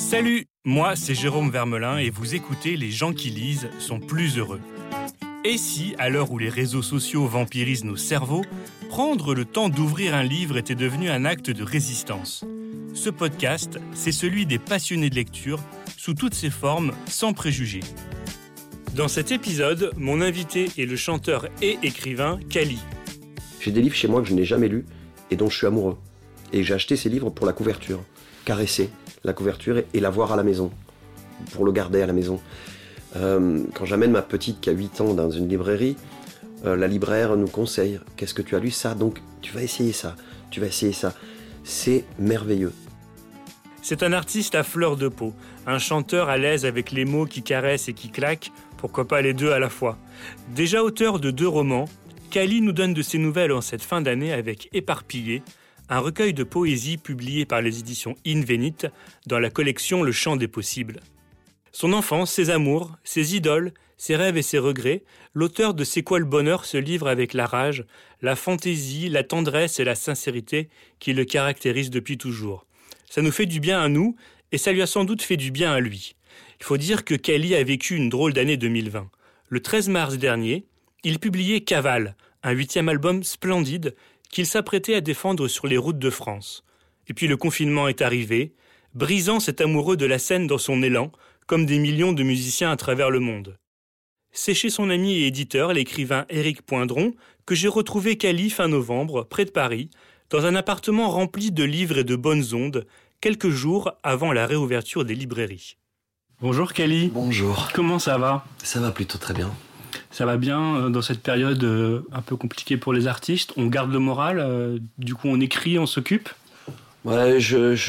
Salut, moi c'est Jérôme Vermelin et vous écoutez Les gens qui lisent sont plus heureux. Et si, à l'heure où les réseaux sociaux vampirisent nos cerveaux, prendre le temps d'ouvrir un livre était devenu un acte de résistance? Ce podcast, c'est celui des passionnés de lecture, sous toutes ses formes, sans préjugés. Dans cet épisode, mon invité est le chanteur et écrivain Kali. J'ai des livres chez moi que je n'ai jamais lus et dont je suis amoureux. Et j'ai acheté ces livres pour la couverture, caresser la couverture et la voir à la maison, pour le garder à la maison. Quand j'amène ma petite qui a 8 ans dans une librairie, la libraire nous conseille « Qu'est-ce que tu as lu ça ? Donc tu vas essayer ça, tu vas essayer ça. » C'est merveilleux. C'est un artiste à fleur de peau, un chanteur à l'aise avec les mots qui caressent et qui claquent, pourquoi pas les deux à la fois. Déjà auteur de 2 romans, Kali nous donne de ses nouvelles en cette fin d'année avec Éparpillé, un recueil de poésie publié par les éditions Invenit dans la collection Le Chant des possibles. Son enfance, ses amours, ses idoles, ses rêves et ses regrets, l'auteur de C'est quoi le bonheur se livre avec la rage, la fantaisie, la tendresse et la sincérité qui le caractérisent depuis toujours. Ça nous fait du bien à nous et ça lui a sans doute fait du bien à lui. Il faut dire que Kali a vécu une drôle d'année 2020. Le 13 mars dernier, il publiait Cavale, un 8e album splendide qu'il s'apprêtait à défendre sur les routes de France. Et puis le confinement est arrivé, brisant cet amoureux de la scène dans son élan, comme des millions de musiciens à travers le monde. C'est chez son ami et éditeur, l'écrivain Éric Poindron, que j'ai retrouvé Kali fin novembre, près de Paris, dans un appartement rempli de livres et de bonnes ondes, quelques jours avant la réouverture des librairies. Bonjour Kali. Bonjour. Comment ça va ? Ça va plutôt très bien. Ça va bien dans cette période un peu compliquée pour les artistes. On garde le moral, du coup on écrit, on s'occupe. Ouais,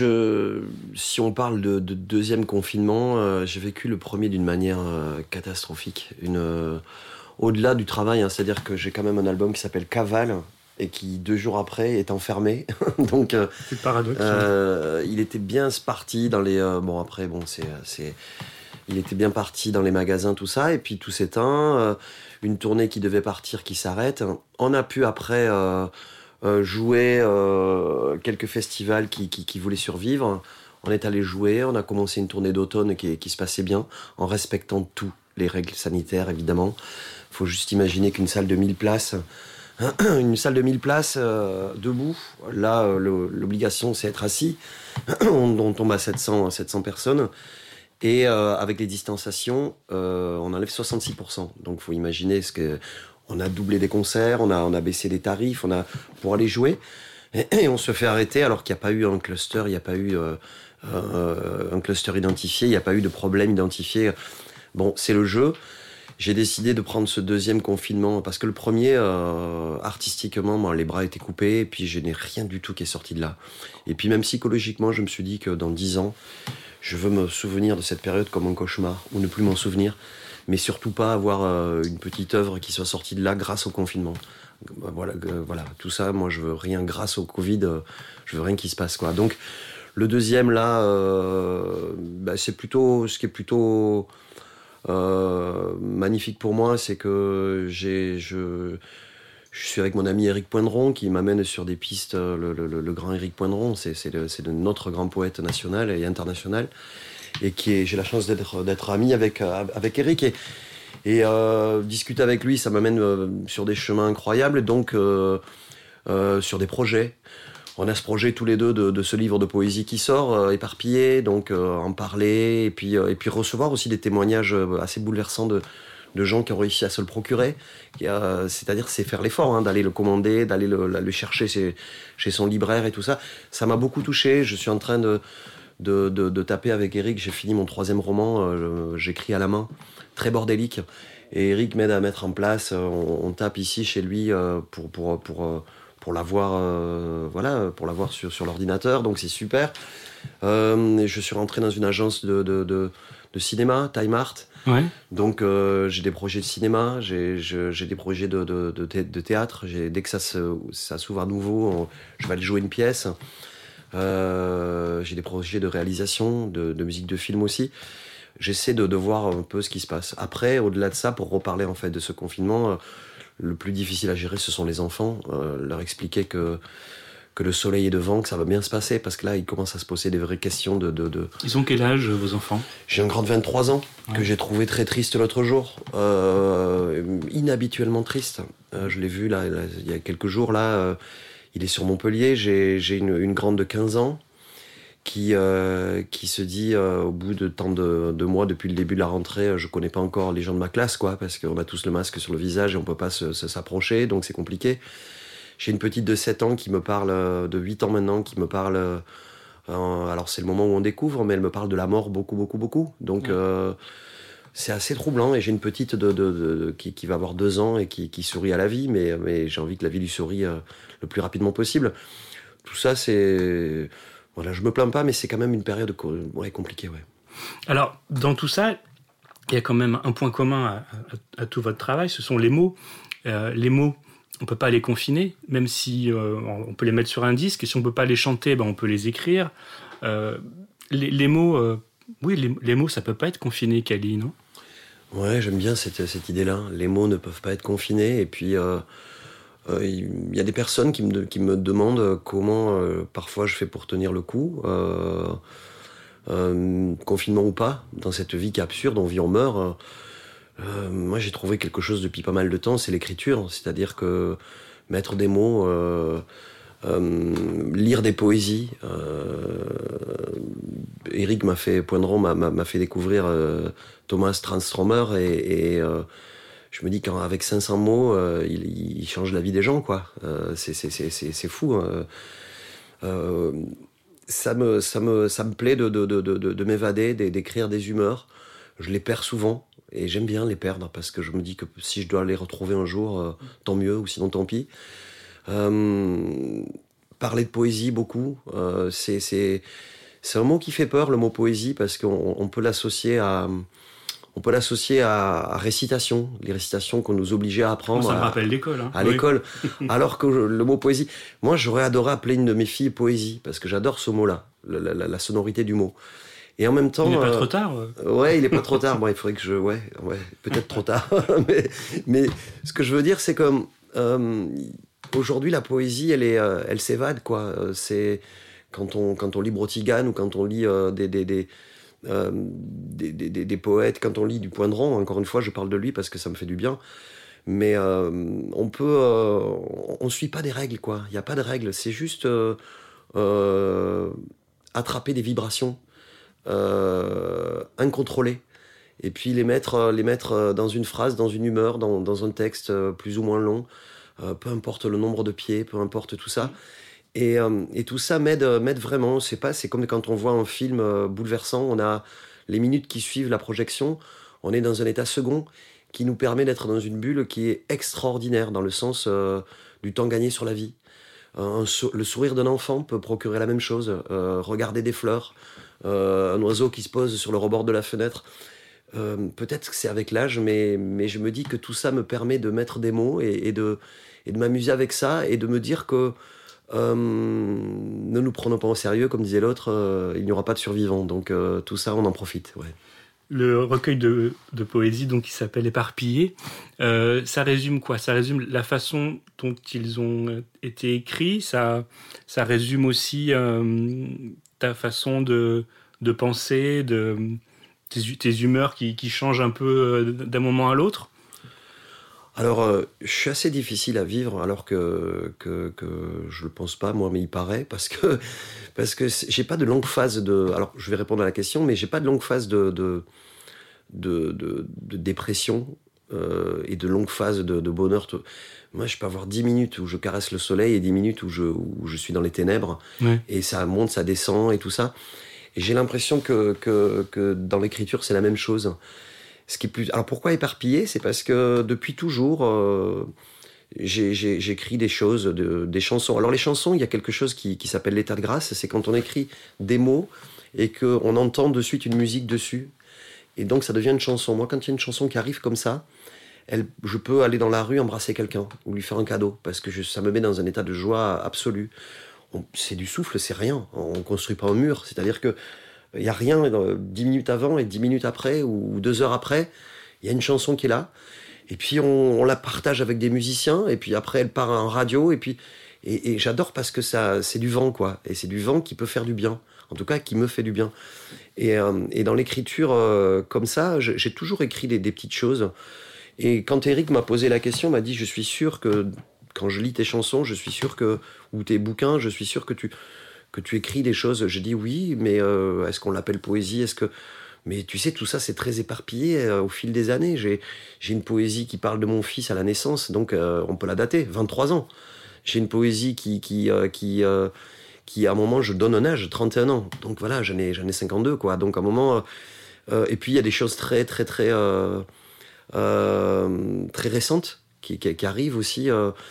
si on parle de deuxième confinement, j'ai vécu le premier d'une manière catastrophique. Au-delà du travail, hein, c'est-à-dire que j'ai quand même un album qui s'appelle Cavale et qui 2 jours après est enfermé. Donc, c'est paradoxe. Il était bien parti dans les. Il était bien parti dans les magasins, tout ça, et puis tout s'éteint. Une tournée qui devait partir, qui s'arrête. On a pu après jouer quelques festivals qui voulaient survivre. On est allé jouer, on a commencé une tournée d'automne qui se passait bien, en respectant toutes les règles sanitaires, évidemment. Il faut juste imaginer qu'une salle de 1000 places, debout, là, l'obligation, c'est être assis. On tombe à 700 personnes. Et avec les distanciations, on enlève 66%. Donc, il faut imaginer on a doublé des concerts, on a baissé les tarifs, pour aller jouer. Et on se fait arrêter alors qu'il n'y a pas eu un cluster, il n'y a pas eu un cluster identifié, il n'y a pas eu de problème identifié. Bon, c'est le jeu. J'ai décidé de prendre ce deuxième confinement parce que le premier, artistiquement, les bras étaient coupés et puis je n'ai rien du tout qui est sorti de là. Et puis même psychologiquement, je me suis dit que dans 10 ans, je veux me souvenir de cette période comme un cauchemar, ou ne plus m'en souvenir, mais surtout pas avoir une petite œuvre qui soit sortie de là grâce au confinement. Voilà, tout ça, moi je veux rien grâce au Covid, je veux rien qui se passe, quoi. Donc le deuxième là, c'est plutôt, ce qui est plutôt magnifique pour moi, c'est que je suis avec mon ami Éric Poindron qui m'amène sur des pistes, le grand Éric Poindron, c'est notre grand poète national et international, et j'ai la chance d'être ami avec Éric et discuter avec lui, ça m'amène sur des chemins incroyables, donc sur des projets. On a ce projet tous les deux de ce livre de poésie qui sort, Éparpillé, donc en parler, et puis recevoir aussi des témoignages assez bouleversants de gens qui ont réussi à se le procurer. C'est-à-dire, c'est faire l'effort, hein, d'aller le commander, d'aller le chercher chez son libraire et tout ça. Ça m'a beaucoup touché. Je suis en train de taper avec Éric. J'ai fini mon 3e roman, j'écris à la main, très bordélique. Et Éric m'aide à mettre en place. On tape ici chez lui pour l'avoir, pour l'avoir sur l'ordinateur. Donc c'est super. Je suis rentré dans une agence de cinéma, Time Art. Ouais. Donc j'ai des projets de cinéma, j'ai des projets de théâtre. Dès que ça s'ouvre à nouveau, je vais aller jouer une pièce. J'ai des projets de réalisation, de musique de film aussi. J'essaie de voir un peu ce qui se passe. Après, au-delà de ça, pour reparler en fait de ce confinement, le plus difficile à gérer, ce sont les enfants. Leur expliquer que que le soleil est devant, que ça va bien se passer, parce que là, il commence à se poser des vraies questions de... Ils ont quel âge, vos enfants ? J'ai un grand de 23 ans, que j'ai trouvé très triste l'autre jour, inhabituellement triste. Je l'ai vu là, il y a quelques jours, là, il est sur Montpellier, j'ai une grande de 15 ans, qui se dit, au bout de tant de mois, depuis le début de la rentrée, je connais pas encore les gens de ma classe, quoi, parce qu'on a tous le masque sur le visage et on peut pas s'approcher, donc c'est compliqué. J'ai une petite de 7 ans qui me parle, de 8 ans maintenant, qui me parle... alors c'est le moment où on découvre, mais elle me parle de la mort beaucoup. Donc c'est assez troublant. Et j'ai une petite qui va avoir 2 ans et qui sourit à la vie, mais j'ai envie que la vie lui sourie le plus rapidement possible. Tout ça, c'est... Voilà, je me plains pas, mais c'est quand même une période compliquée. Ouais. Alors, dans tout ça, il y a quand même un point commun à tout votre travail, ce sont les mots. Les mots, on ne peut pas les confiner, même si on peut les mettre sur un disque, et si on ne peut pas les chanter, on peut les écrire. Les mots, les mots, ça ne peut pas être confiné, Kali, non ? Ouais, j'aime bien cette idée-là. Les mots ne peuvent pas être confinés, et puis il y a des personnes qui me demandent comment parfois je fais pour tenir le coup, confinement ou pas, dans cette vie qui est absurde, on vit, on meurt. Moi, j'ai trouvé quelque chose depuis pas mal de temps, c'est l'écriture. C'est-à-dire que mettre des mots, lire des poésies. Éric Poindron m'a fait découvrir Thomas Tranströmer et je me dis qu'avec 500 mots, il change la vie des gens, quoi. C'est fou. Ça me plaît de m'évader, d'écrire des humeurs. Je les perds souvent. Et j'aime bien les perdre parce que je me dis que si je dois les retrouver un jour, tant mieux, ou sinon tant pis. Parler de poésie beaucoup, c'est un mot qui fait peur, le mot poésie, parce qu'on peut l'associer à récitation, les récitations qu'on nous obligeait à apprendre. Ça me rappelle l'école. À l'école. Alors que le mot poésie, moi j'aurais adoré appeler une de mes filles poésie, parce que j'adore ce mot-là, la sonorité du mot. Et en même temps... Il n'est pas trop tard. Ouais, il n'est pas trop tard. Bon, il faudrait que je... Ouais, peut-être trop tard. mais ce que je veux dire, c'est que aujourd'hui, la poésie, elle s'évade, quoi. C'est quand on lit Brotigane ou quand on lit des poètes, quand on lit du Poindron, encore une fois, je parle de lui parce que ça me fait du bien. Mais on suit pas des règles, quoi. Il n'y a pas de règles. C'est juste attraper des vibrations. Incontrôlés, et puis les mettre dans une phrase, dans une humeur, dans un texte plus ou moins long, peu importe le nombre de pieds, peu importe tout ça, et tout ça m'aide vraiment. C'est comme quand on voit un film bouleversant, on a les minutes qui suivent la projection, on est dans un état second qui nous permet d'être dans une bulle qui est extraordinaire dans le sens du temps gagné sur la vie. Le sourire d'un enfant peut procurer la même chose, regarder des fleurs, un oiseau qui se pose sur le rebord de la fenêtre. Peut-être que c'est avec l'âge, mais je me dis que tout ça me permet de mettre des mots et de m'amuser avec ça et de me dire que ne nous prenons pas au sérieux, comme disait l'autre, il n'y aura pas de survivants. Donc tout ça, on en profite. Ouais. Le recueil de poésie, donc, qui s'appelle Éparpillé, ça résume quoi ? Ça résume la façon dont ils ont été écrits, ça résume aussi ta façon de penser, tes humeurs qui changent un peu d'un moment à l'autre. Alors, je suis assez difficile à vivre, alors que je le pense pas, moi, mais il paraît, parce que j'ai pas de longue phase de... Alors, je vais répondre à la question, mais j'ai pas de longue phase de dépression et de longue phase de bonheur. Moi, je peux avoir 10 minutes où je caresse le soleil et 10 minutes où je suis dans les ténèbres, ouais. Et ça monte, ça descend et tout ça. Et j'ai l'impression que dans l'écriture, c'est la même chose. Ce qui est plus... Alors pourquoi éparpillé ? C'est parce que depuis toujours, j'écris des choses, des chansons. Alors les chansons, il y a quelque chose qui s'appelle l'état de grâce, c'est quand on écrit des mots et qu'on entend de suite une musique dessus. Et donc ça devient une chanson. Moi, quand il y a une chanson qui arrive comme ça, je peux aller dans la rue embrasser quelqu'un ou lui faire un cadeau, parce que ça me met dans un état de joie absolue. C'est du souffle, c'est rien. On ne construit pas un mur, c'est-à-dire que il n'y a rien 10 minutes avant et 10 minutes après ou 2 heures après, il y a une chanson qui est là, et puis on la partage avec des musiciens, et puis après elle part en radio, et puis Et j'adore parce que c'est du vent, quoi. Et c'est du vent qui peut faire du bien. En tout cas, qui me fait du bien. Et dans l'écriture comme ça, j'ai toujours écrit des petites choses. Et quand Eric m'a posé la question, m'a dit, je suis sûr que quand je lis tes chansons, je suis sûr que, ou tes bouquins, je suis sûr que tu écris des choses. J'ai dit oui, mais est-ce qu'on l'appelle poésie? Mais tu sais, tout ça, c'est très éparpillé au fil des années. J'ai une poésie qui parle de mon fils à la naissance, donc on peut la dater, 23 ans. J'ai une poésie qui à un moment, je donne un âge, 31 ans. Donc voilà, j'en ai 52, quoi. Donc à un moment... et puis il y a des choses très, très, très, très récentes qui arrivent aussi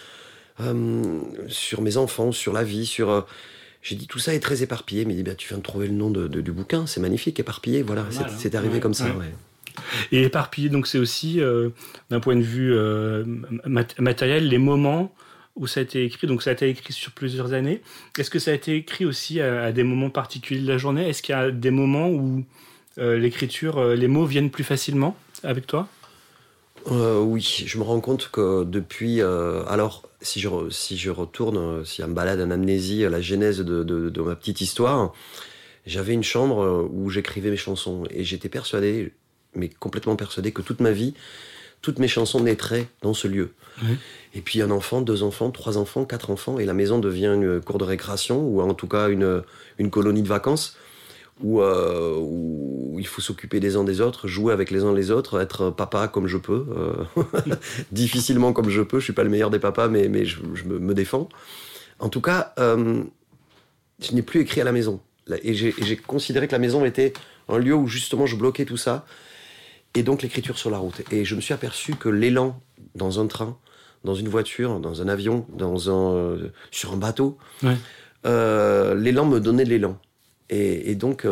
sur mes enfants, sur la vie, sur... J'ai dit, tout ça est très éparpillé. Mais il dit, tu viens de trouver le nom du bouquin, c'est magnifique, éparpillé. Voilà, c'est arrivé comme ça. Ouais. Et éparpillé, donc c'est aussi, d'un point de vue matériel, les moments où ça a été écrit. Donc ça a été écrit sur plusieurs années. Est-ce que ça a été écrit aussi à des moments particuliers de la journée? Est-ce qu'il y a des moments où l'écriture, les mots viennent plus facilement avec toi? Oui, je me rends compte que depuis... alors, si je retourne, s'il y a une balade en amnésie, la genèse de ma petite histoire, j'avais une chambre où j'écrivais mes chansons. Et j'étais persuadé, mais complètement persuadé, que toute ma vie, toutes mes chansons naîtraient dans ce lieu. Oui. Et puis un enfant, 2 enfants, 3 enfants, 4 enfants, et la maison devient une cour de récréation, ou en tout cas une colonie de vacances, où il faut s'occuper des uns des autres, jouer avec les uns les autres, être papa comme je peux, difficilement comme je peux. Je suis pas le meilleur des papas, mais je me défends. En tout cas, je n'ai plus écrit à la maison. Et j'ai considéré que la maison était un lieu où justement je bloquais tout ça, et donc l'écriture sur la route. Et je me suis aperçu que l'élan dans un train, dans une voiture, dans un avion, sur un bateau, ouais. L'élan me donnait de l'élan. Et donc,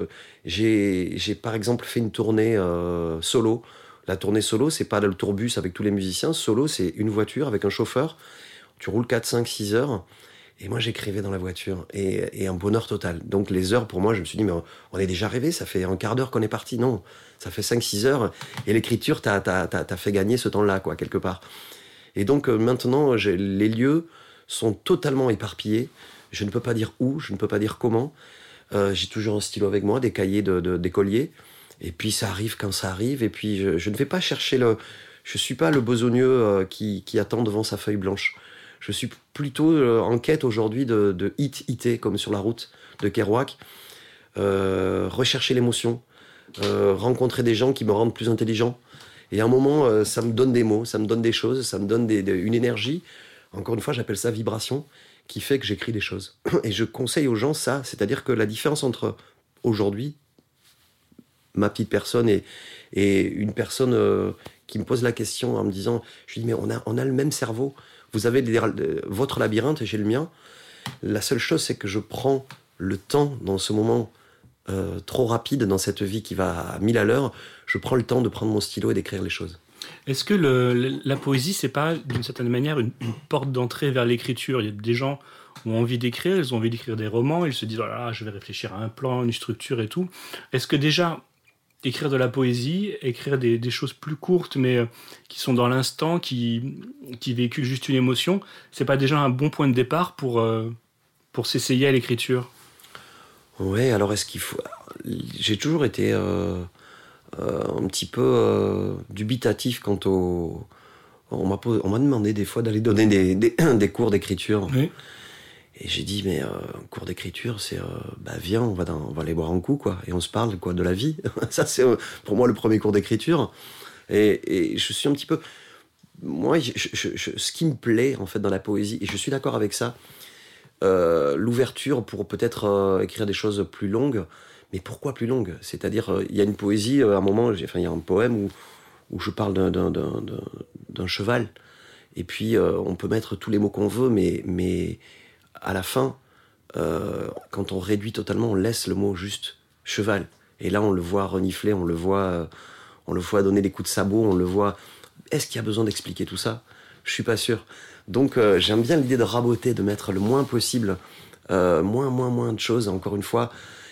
j'ai par exemple fait une tournée solo. La tournée solo, c'est pas le tourbus avec tous les musiciens. Solo, c'est une voiture avec un chauffeur. Tu roules 4, 5, 6 heures. Et moi, j'écrivais dans la voiture. Et un bonheur total. Donc, les heures, pour moi, je me suis dit, mais on est déjà rêvé. Ça fait un quart d'heure qu'on est parti. Non, ça fait 5, 6 heures. Et l'écriture t'as fait gagner ce temps-là, quoi, quelque part. Et donc, maintenant, les lieux sont totalement éparpillés. Je ne peux pas dire où, je ne peux pas dire comment. J'ai toujours un stylo avec moi, des cahiers d'écolier, et puis ça arrive quand ça arrive, et puis je ne vais pas chercher je suis pas le besogneux qui attend devant sa feuille blanche. Je suis plutôt en quête aujourd'hui de hit, comme sur la route de Kerouac, rechercher l'émotion, rencontrer des gens qui me rendent plus intelligent, et à un moment ça me donne des mots, ça me donne des choses, ça me donne une énergie, encore une fois j'appelle ça vibration, qui fait que j'écris des choses. Et je conseille aux gens ça, c'est-à-dire que la différence entre aujourd'hui, ma petite personne et une personne qui me pose la question en me disant, je lui dis, mais on a le même cerveau, vous avez votre labyrinthe et j'ai le mien, la seule chose c'est que je prends le temps dans ce moment trop rapide, dans cette vie qui va à 1000 à l'heure, je prends le temps de prendre mon stylo et d'écrire les choses. Est-ce que la poésie, c'est pas d'une certaine manière une porte d'entrée vers l'écriture? Il y a des gens qui ont envie d'écrire, ils ont envie d'écrire des romans, ils se disent, oh là là, je vais réfléchir à un plan, une structure et tout. Est-ce que déjà, écrire de la poésie, écrire des choses plus courtes, mais qui sont dans l'instant, qui véhiculent juste une émotion, c'est pas déjà un bon point de départ pour s'essayer à l'écriture? Ouais, alors est-ce qu'il faut... J'ai toujours été... un petit peu dubitatif quant au... On m'a demandé des fois d'aller donner des cours d'écriture. Oui. Et j'ai dit, mais un cours d'écriture, c'est... viens, on va aller boire un coup, quoi. Et on se parle, quoi, de la vie. Ça, c'est pour moi le premier cours d'écriture. Et je suis un petit peu... Moi, ce qui me plaît, en fait, dans la poésie, et je suis d'accord avec ça, l'ouverture pour peut-être écrire des choses plus longues. Mais pourquoi plus longue? C'est-à-dire, il y a une poésie, à un moment, il y a un poème où je parle d'un cheval. Et puis, on peut mettre tous les mots qu'on veut, mais à la fin, quand on réduit totalement, on laisse le mot juste cheval. Et là, on le voit renifler, on le voit donner des coups de sabot, on le voit... Est-ce qu'il y a besoin d'expliquer tout ça? Je suis pas sûr. Donc, j'aime bien l'idée de raboter, de mettre le moins possible, moins de choses, encore une fois...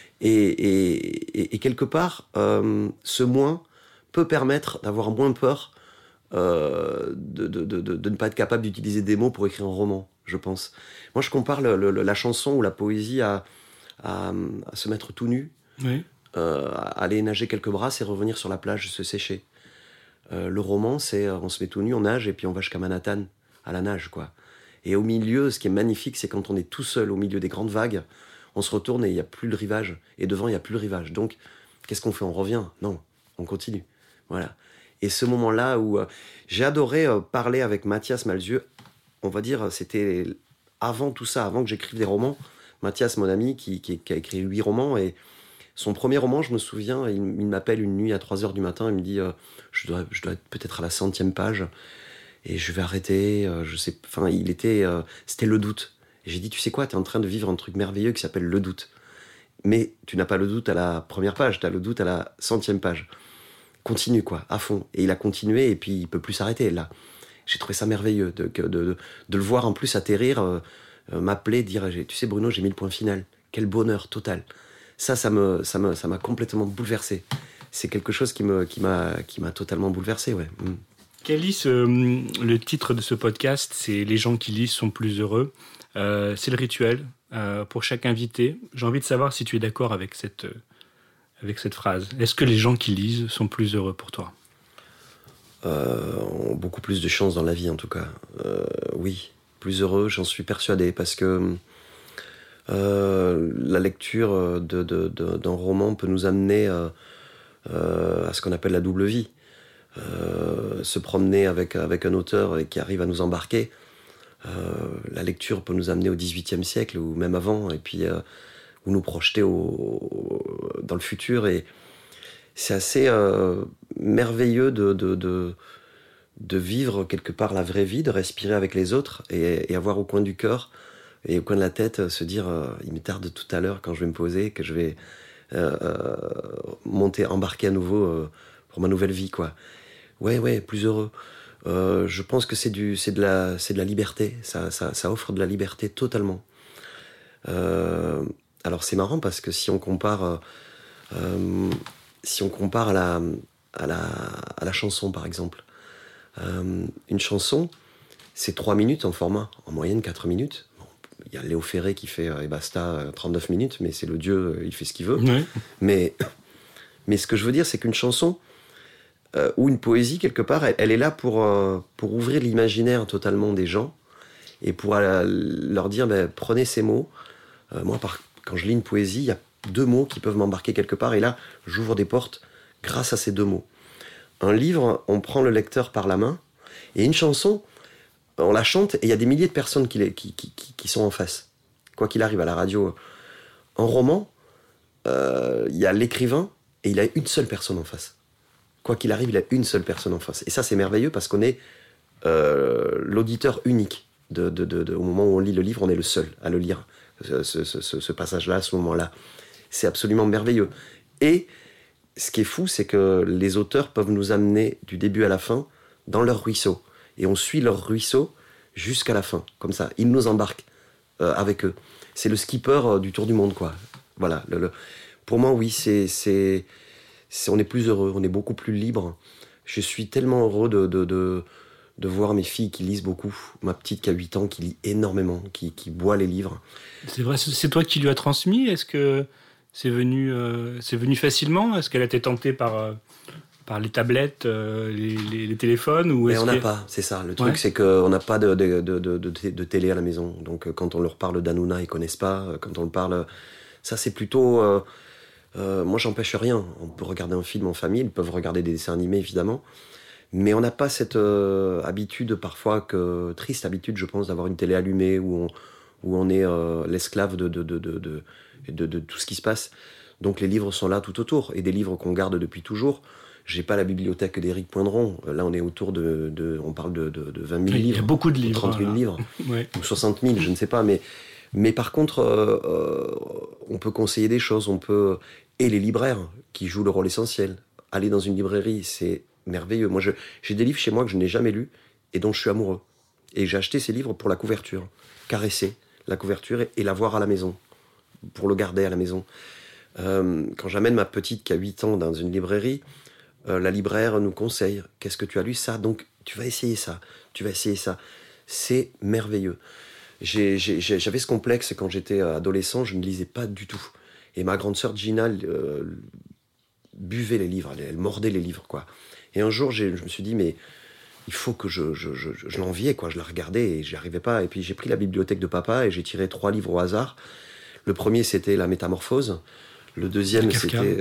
Et quelque part, ce moins peut permettre d'avoir moins peur de ne pas être capable d'utiliser des mots pour écrire un roman. je pense. Moi, je compare la chanson ou la poésie à se mettre tout nu, Oui. aller nager quelques brasses et revenir sur la plage se sécher. Le roman, c'est on se met tout nu, on nage et puis on va jusqu'à Manhattan, à la nage, quoi. Et au milieu, ce qui est magnifique, c'est quand on est tout seul au milieu des grandes vagues, on se retourne et il n'y a plus le rivage. Et devant, il n'y a plus le rivage. Donc, qu'est-ce qu'on fait? On revient? Non, on continue. Voilà. Et ce moment-là où j'ai adoré parler avec Mathias Malzieu, on va dire, c'était avant tout ça, avant que j'écrive des romans. Mathias, mon ami, qui a écrit 8 romans, et son premier roman, je me souviens, il m'appelle une nuit à 3h du matin, il me dit je dois être peut-être à la 100e page, et je vais arrêter, je sais, enfin, c'était le doute. Et j'ai dit, tu sais quoi, t'es en train de vivre un truc merveilleux qui s'appelle le doute. Mais tu n'as pas le doute à la première page, tu as le doute à la 100e page. Continue, quoi, à fond. Et il a continué, et puis il peut plus s'arrêter, là. J'ai trouvé ça merveilleux de le voir en plus atterrir, m'appeler, dire, tu sais Bruno, j'ai mis le point final. Quel bonheur total. Ça m'a complètement bouleversé. C'est quelque chose qui m'a totalement bouleversé, ouais. Calice, le titre de ce podcast, c'est Les gens qui lisent sont plus heureux. C'est le rituel pour chaque invité. J'ai envie de savoir si tu es d'accord avec cette phrase. Est-ce que les gens qui lisent sont plus heureux pour toi? Ont beaucoup plus de chance dans la vie, en tout cas. Oui, plus heureux, j'en suis persuadé, parce que la lecture d'un roman peut nous amener à ce qu'on appelle la double vie. Se promener avec un auteur qui arrive à nous embarquer. La lecture peut nous amener au XVIIIe siècle, ou même avant, et puis ou nous projeter dans le futur. Et c'est assez merveilleux de vivre quelque part la vraie vie, de respirer avec les autres, et avoir au coin du cœur et au coin de la tête se dire il me tarde tout à l'heure quand je vais me poser, que je vais embarquer à nouveau pour ma nouvelle vie, quoi. Ouais, plus heureux. Je pense que c'est de la liberté. Ça offre de la liberté totalement. Alors c'est marrant parce que si on compare à la chanson, par exemple, une chanson, c'est 3 minutes en format, en moyenne 4 minutes. Bon, il y a Léo Ferré qui fait et basta 39 minutes, mais c'est le dieu, il fait ce qu'il veut. Oui. Mais ce que je veux dire, c'est qu'une chanson ou une poésie, quelque part, elle est là pour ouvrir l'imaginaire totalement des gens et pour leur dire, prenez ces mots. Moi, quand je lis une poésie, il y a 2 mots qui peuvent m'embarquer quelque part, et là, j'ouvre des portes grâce à ces 2 mots. Un livre, on prend le lecteur par la main, et une chanson, on la chante, et il y a des milliers de personnes qui sont en face. Quoi qu'il arrive à la radio. En roman, il y a l'écrivain, et il a une seule personne en face. Quoi qu'il arrive, il a une seule personne en face. Et ça, c'est merveilleux, parce qu'on est l'auditeur unique. Au moment où on lit le livre, on est le seul à le lire. Ce passage-là, à ce moment-là. C'est absolument merveilleux. Et ce qui est fou, c'est que les auteurs peuvent nous amener du début à la fin dans leur ruisseau. Et on suit leur ruisseau jusqu'à la fin, comme ça. Ils nous embarquent avec eux. C'est le skipper du tour du monde, quoi. Voilà. Pour moi, oui, on est plus heureux, on est beaucoup plus libre. Je suis tellement heureux de voir mes filles qui lisent beaucoup. Ma petite qui a 8 ans, qui lit énormément, qui boit les livres. C'est vrai, c'est toi qui lui as transmis? Est-ce que c'est venu facilement? Est-ce qu'elle a été tentée par les tablettes, les téléphones, ou Mais on n'a pas, c'est ça. Le truc, c'est qu'on n'a pas de télé à la maison. Donc quand on leur parle d'Hanouna, ils connaissent pas. Quand on leur parle... Ça, c'est plutôt... moi, j'empêche rien. On peut regarder un film en famille, ils peuvent regarder des dessins animés, évidemment. Mais on n'a pas cette habitude, parfois, triste habitude, je pense, d'avoir une télé allumée où on est l'esclave de tout ce qui se passe. Donc les livres sont là tout autour, et des livres qu'on garde depuis toujours. J'ai pas la bibliothèque d'Éric Poindron. Là, on est autour on parle de 20 000 livres. Il y a beaucoup de livres. 30 000 livres. Ouais. Ou 60 000, je ne sais pas. Mais par contre, on peut conseiller des choses. Et les libraires, qui jouent le rôle essentiel. Aller dans une librairie, c'est merveilleux. Moi, j'ai des livres chez moi que je n'ai jamais lus et dont je suis amoureux. Et j'ai acheté ces livres pour la couverture. Caresser la couverture et la voir à la maison. Pour le garder à la maison. Quand j'amène ma petite qui a 8 ans dans une librairie, la libraire nous conseille, qu'est-ce que tu as lu? Ça, donc tu vas essayer ça, tu vas essayer ça. C'est merveilleux. J'avais ce complexe quand j'étais adolescent, je ne lisais pas du tout. Et ma grande sœur Gina buvait les livres, elle mordait les livres, quoi. Et un jour, je me suis dit, mais il faut que je l'enviais, quoi. Je la regardais et j'y arrivais pas. Et puis j'ai pris la bibliothèque de papa et j'ai tiré 3 livres au hasard. Le premier, c'était La Métamorphose. Le deuxième, c'était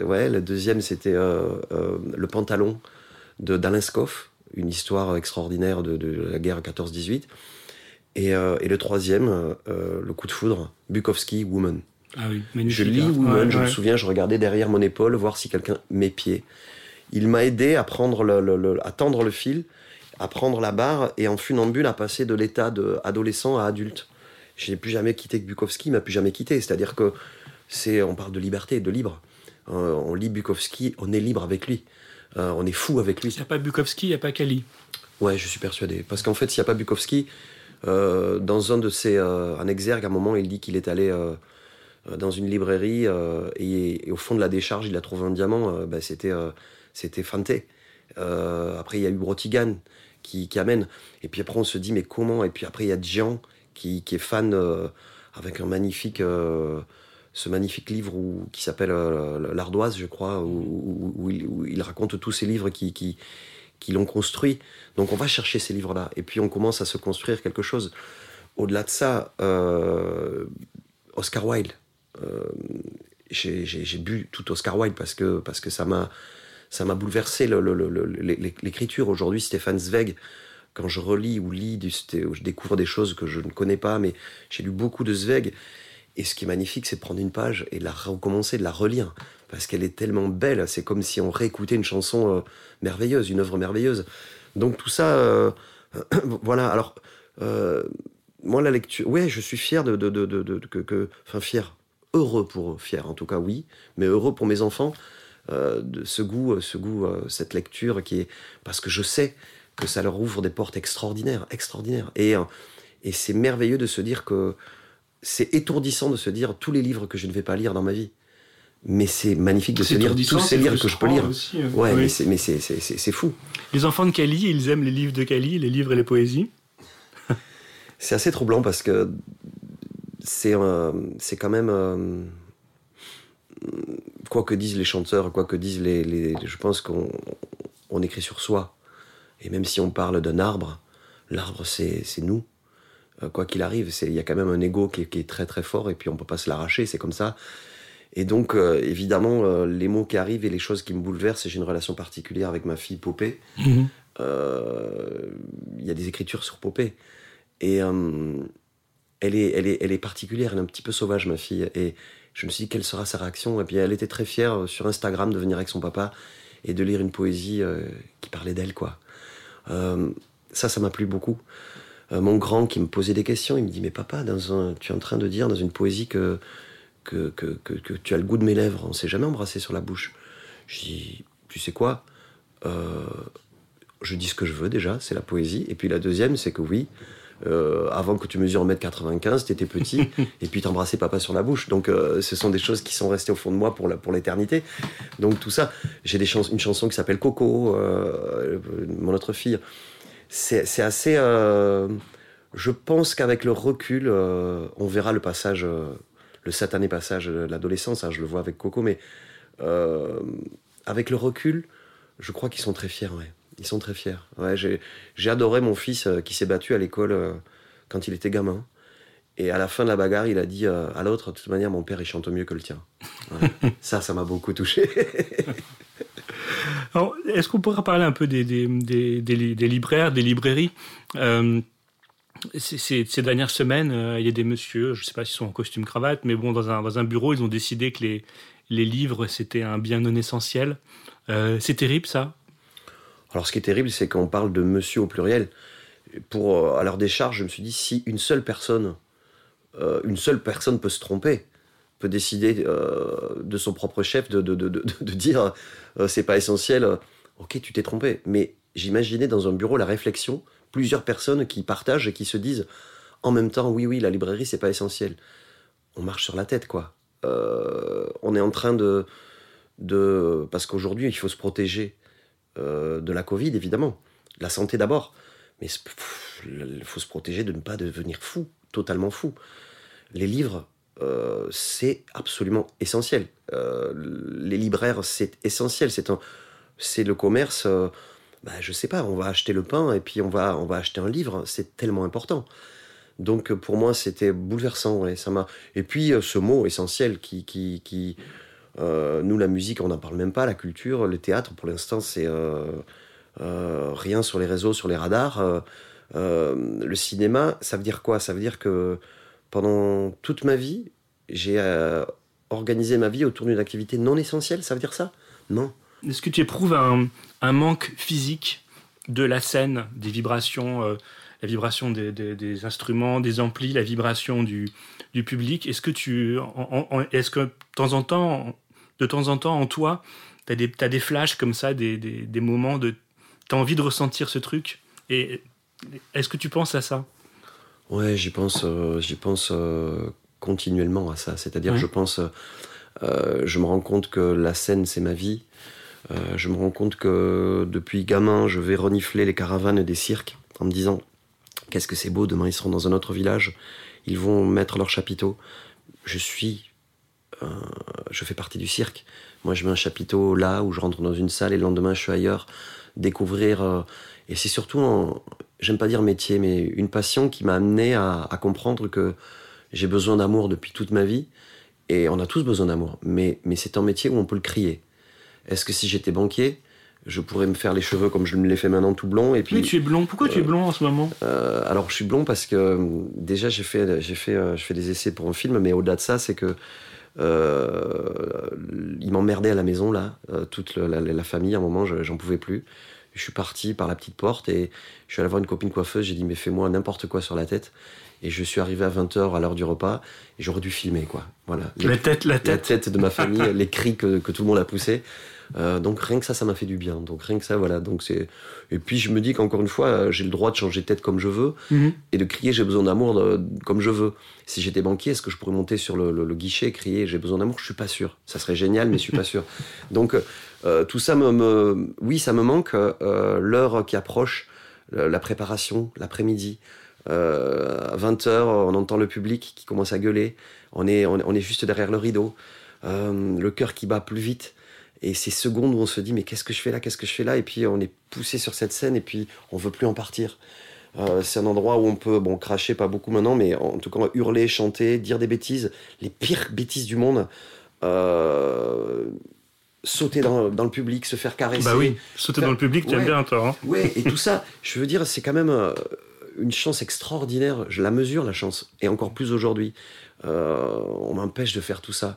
Le Pantalon d'Alain Scoff, une histoire extraordinaire de la guerre 14-18. Et le troisième, Le Coup de foudre, Bukowski, Woman. Ah oui, magnifique. Je lis Woman, je me souviens, je regardais derrière mon épaule, voir si quelqu'un m'épiait. Il m'a aidé à prendre à tendre le fil, à prendre la barre et en funambule à passer de l'état d'adolescent à adulte. Je n'ai plus jamais quitté Bukowski, il m'a plus jamais quitté. C'est-à-dire que on parle de liberté, de libre. On lit Bukowski, on est libre avec lui. On est fou avec lui. S'il n'y a pas Bukowski, il n'y a pas Cali. Ouais, je suis persuadé. Parce qu'en fait, s'il n'y a pas Bukowski, dans un de ses en exergue, à un moment, il dit qu'il est allé dans une librairie et au fond de la décharge, il a trouvé un diamant. C'était Fante. Après, il y a eu Brotigan qui amène. Et puis après, on se dit, mais comment ? Et puis après, il y a Gian qui est fan avec un magnifique... ce magnifique livre qui s'appelle L'Ardoise, je crois, où il raconte tous ces livres qui l'ont construit. Donc on va chercher ces livres-là. Et puis on commence à se construire quelque chose. Au-delà de ça, Oscar Wilde. J'ai bu tout Oscar Wilde parce que ça m'a bouleversé l'écriture. Aujourd'hui, Stefan Zweig, quand je relis ou lis, je découvre des choses que je ne connais pas, mais j'ai lu beaucoup de Zweig. Et ce qui est magnifique, c'est de prendre une page et de la recommencer, de la relire. Parce qu'elle est tellement belle. C'est comme si on réécoutait une chanson merveilleuse, une œuvre merveilleuse. Donc tout ça, voilà. Alors, moi, la lecture... Ouais, je suis fier fier. Heureux pour eux. Fier, en tout cas, oui. Mais heureux pour mes enfants. De ce goût, cette lecture qui est... Parce que je sais que ça leur ouvre des portes extraordinaires. Et c'est merveilleux de se dire que... C'est étourdissant de se dire tous les livres que je ne vais pas lire dans ma vie. Mais c'est magnifique de se lire tous ces livres que je peux lire. Aussi, ouais, oui. mais c'est fou. Les enfants de Cali, ils aiment les livres de Cali, les livres et les poésies. C'est assez troublant parce que c'est quand même... quoi que disent les chanteurs, quoi que disent je pense qu'on écrit sur soi. Et même si on parle d'un arbre, l'arbre c'est nous. Quoi qu'il arrive, il y a quand même un ego qui est très très fort et puis on peut pas se l'arracher, c'est comme ça. Et donc évidemment les mots qui arrivent et les choses qui me bouleversent, j'ai une relation particulière avec ma fille Popée. Il y a des écritures sur Popée et elle est particulière, elle est un petit peu sauvage, ma fille, et je me suis dit quelle sera sa réaction. Et puis elle était très fière sur Instagram de venir avec son papa et de lire une poésie qui parlait d'elle, quoi. Ça m'a plu beaucoup. Mon grand qui me posait des questions, il me dit mais papa, tu es en train de dire dans une poésie que tu as le goût de mes lèvres, on s'est jamais embrassé sur la bouche. Je dis tu sais quoi, je dis ce que je veux déjà, c'est la poésie. Et puis la deuxième, c'est que oui, avant que tu mesures 1m95, t'étais petit et puis t'embrassais papa sur la bouche. Donc ce sont des choses qui sont restées au fond de moi pour l'éternité. Donc tout ça, j'ai une chanson qui s'appelle Coco, mon autre fille. C'est assez... je pense qu'avec le recul, on verra le passage, le satané passage de l'adolescence. Hein, je le vois avec Coco, mais avec le recul, je crois qu'ils sont très fiers. Ouais. Ils sont très fiers. Ouais, j'ai adoré mon fils qui s'est battu à l'école quand il était gamin. Et à la fin de la bagarre, il a dit à l'autre, de toute manière, mon père, il chante mieux que le tien. Ouais. Ça m'a beaucoup touché. Alors, est-ce qu'on pourrait parler un peu des libraires, des librairies ces dernières semaines, il y a des messieurs, je ne sais pas s'ils sont en costume cravate, mais bon, dans un bureau, ils ont décidé que les livres, c'était un bien non essentiel. C'est terrible, ça ? Alors, ce qui est terrible, c'est qu'on parle de monsieur au pluriel. À leur décharge, je me suis dit, si une seule personne peut se tromper, peut décider de son propre chef de dire c'est pas essentiel, ok, tu t'es trompé. Mais j'imaginais dans un bureau la réflexion, plusieurs personnes qui partagent et qui se disent en même temps, oui, la librairie, c'est pas essentiel. On marche sur la tête, quoi. On est en train parce qu'aujourd'hui, il faut se protéger de la Covid, évidemment. La santé d'abord. Mais il faut se protéger de ne pas devenir fou. totalement fou. Les livres, c'est absolument essentiel. Les libraires, c'est essentiel. C'est le commerce. Je sais pas, on va acheter le pain et puis on va acheter un livre. C'est tellement important. Donc pour moi, c'était bouleversant. Ouais, ça m'a. Et puis ce mot essentiel qui nous, la musique, on n'en parle même pas. La culture, le théâtre, pour l'instant, c'est rien sur les réseaux, sur les radars. Le cinéma, ça veut dire quoi? Ça veut dire que pendant toute ma vie, j'ai organisé ma vie autour d'une activité non essentielle. Ça veut dire ça? Non. Est-ce que tu éprouves un manque physique de la scène, des vibrations, la vibration des instruments, des amplis, la vibration du public? Est-ce que est-ce que de temps en temps, en toi, t'as des flashs comme ça, des moments de... T'as envie de ressentir ce truc? Et est-ce que tu penses à ça? Ouais, j'y pense continuellement à ça. C'est-à-dire, je me rends compte que la scène, c'est ma vie. Je me rends compte que depuis gamin, je vais renifler les caravanes des cirques en me disant qu'est-ce que c'est beau, demain ils seront dans un autre village, ils vont mettre leur chapiteau. Je fais partie du cirque. Moi, je mets un chapiteau là où je rentre dans une salle et le lendemain, je suis ailleurs. Découvrir. Et c'est surtout, j'aime pas dire métier, mais une passion qui m'a amené à comprendre que j'ai besoin d'amour depuis toute ma vie. Et on a tous besoin d'amour. Mais c'est un métier où on peut le crier. Est-ce que si j'étais banquier, je pourrais me faire les cheveux comme je me les fais maintenant tout blond et puis... Oui, tu es blond. Pourquoi tu es blond en ce moment? Alors, je suis blond parce que déjà, je fais des essais pour un film, mais au-delà de ça, c'est que il m'emmerdait à la maison, là, toute la famille. À un moment, j'en pouvais plus. Je suis parti par la petite porte et je suis allé voir une copine coiffeuse. J'ai dit, mais fais-moi n'importe quoi sur la tête. Et je suis arrivé à 20h à l'heure du repas et j'aurais dû filmer, quoi. Voilà. La tête de ma famille, les cris que tout le monde a poussés. Donc rien que ça m'a fait du bien. Donc rien que ça, voilà. Donc c'est... Et puis je me dis qu'encore une fois, j'ai le droit de changer de tête comme je veux et de crier j'ai besoin d'amour comme je veux. Si j'étais banquier, est-ce que je pourrais monter sur le guichet et crier j'ai besoin d'amour? Je suis pas sûr. Ça serait génial, mais je suis pas sûr. Donc tout ça oui, ça me manque. L'heure qui approche, la préparation, l'après-midi. À 20h, on entend le public qui commence à gueuler. On est juste derrière le rideau. Le cœur qui bat plus vite. Et ces secondes où on se dit mais qu'est-ce que je fais là? Et puis on est poussé sur cette scène et puis on veut plus en partir. C'est un endroit où on peut cracher, pas beaucoup maintenant, mais en tout cas hurler, chanter, dire des bêtises, les pires bêtises du monde. Sauter dans le public, se faire caresser. Bah oui, sauter dans le public, tu aimes bien toi. Hein. Ouais, et tout ça, je veux dire, c'est quand même une chance extraordinaire. Je la mesure, la chance, et encore plus aujourd'hui. On m'empêche de faire tout ça.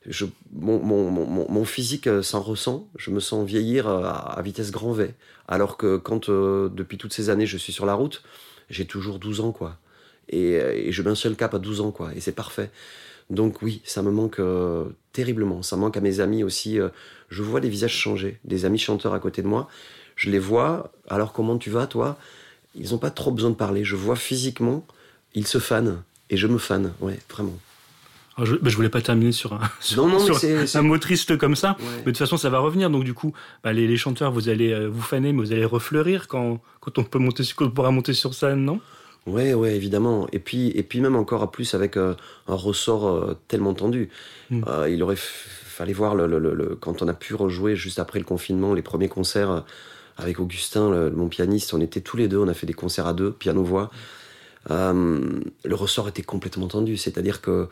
Mon physique s'en ressent. Je me sens vieillir à vitesse grand V. Alors que quand, depuis toutes ces années, je suis sur la route, j'ai toujours 12 ans, quoi. Et je mets un seul cap à 12 ans, quoi. Et c'est parfait. Donc oui, ça me manque terriblement. Ça manque à mes amis aussi. Je vois des visages changer. Des amis chanteurs à côté de moi. Je les vois. Alors comment tu vas, toi? Ils n'ont pas trop besoin de parler. Je vois physiquement, ils se fanent. Et je me fane. Ouais, vraiment. Alors je voulais pas terminer sur un mot triste comme ça, ouais. Mais de toute façon ça va revenir. Donc du coup, les chanteurs, vous allez vous faner, mais vous allez refleurir quand on pourra monter sur scène, non? Ouais, évidemment. Et puis même encore à plus avec un ressort tellement tendu. Il aurait fallu voir quand on a pu rejouer juste après le confinement, les premiers concerts avec Augustin, mon pianiste. On était tous les deux, on a fait des concerts à deux, piano-voix. Le ressort était complètement tendu. C'est-à-dire que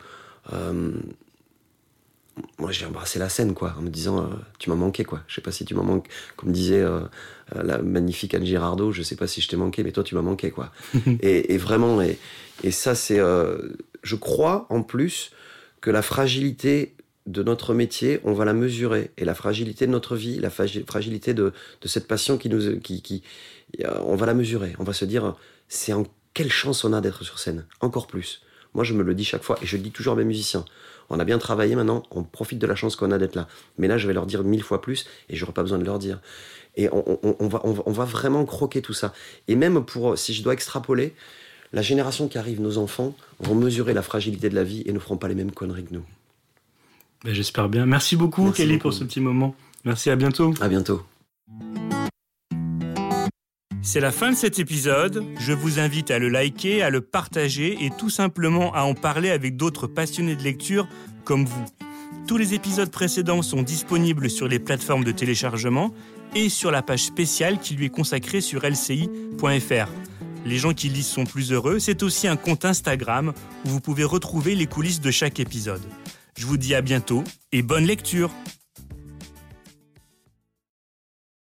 moi j'ai embrassé la scène, quoi, en me disant tu m'as manqué, quoi. Je sais pas si tu m'as manqué, comme disait la magnifique Anne Girardot, je sais pas si je t'ai manqué, mais toi tu m'as manqué, quoi. et vraiment, et ça c'est je crois en plus que la fragilité de notre métier, on va la mesurer, et la fragilité de notre vie, la fragilité de cette passion on va la mesurer. On va se dire quelle chance on a d'être sur scène, encore plus. Moi, je me le dis chaque fois, et je le dis toujours à mes musiciens. On a bien travaillé maintenant, on profite de la chance qu'on a d'être là. Mais là, je vais leur dire 1000 fois plus, et j'aurai pas besoin de leur dire. Et on va vraiment croquer tout ça. Et même si je dois extrapoler, la génération qui arrive, nos enfants, vont mesurer la fragilité de la vie et ne feront pas les mêmes conneries que nous. Ben, j'espère bien. Merci beaucoup, Kelly, pour ce petit moment. Merci, à bientôt. À bientôt. C'est la fin de cet épisode. Je vous invite à le liker, à le partager et tout simplement à en parler avec d'autres passionnés de lecture comme vous. Tous les épisodes précédents sont disponibles sur les plateformes de téléchargement et sur la page spéciale qui lui est consacrée sur lci.fr. Les gens qui lisent sont plus heureux, c'est aussi un compte Instagram où vous pouvez retrouver les coulisses de chaque épisode. Je vous dis à bientôt et bonne lecture!